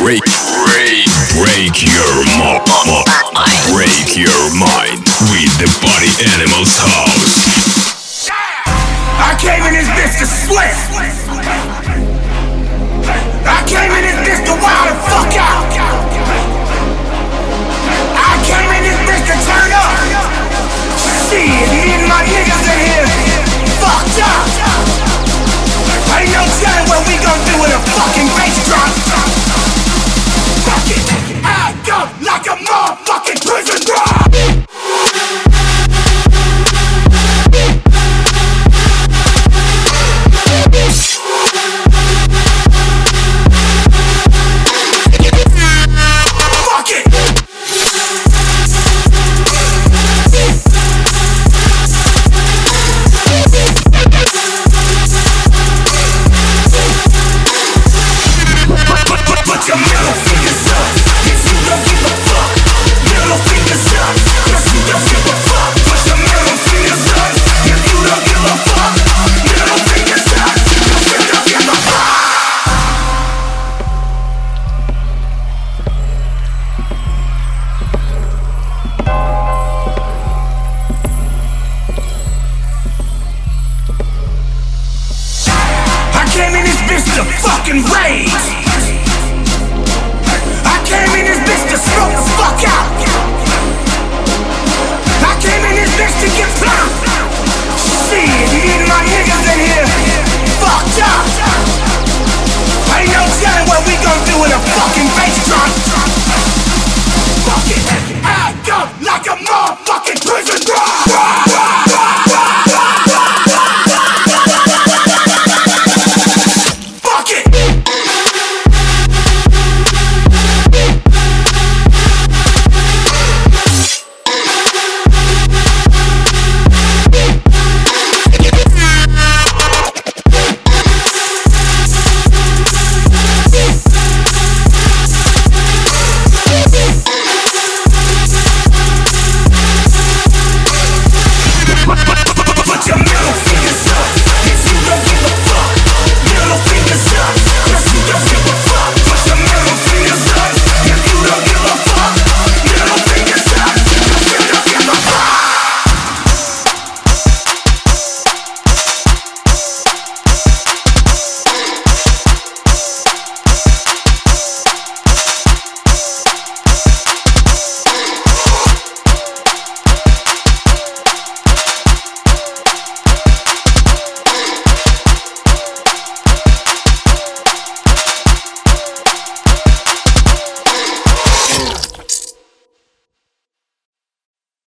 Break your mind with the Party Animals house. I came in this bitch to sweat. I came in this bitch to wild the fuck out. I came in this bitch to turn up. Shit, me and my niggas in here fucked up. Ain't no telling what we gon' do with a fucking bass drop. Fuck it, act up like a motherfucking prison drop. I came in this bitch to fucking rage.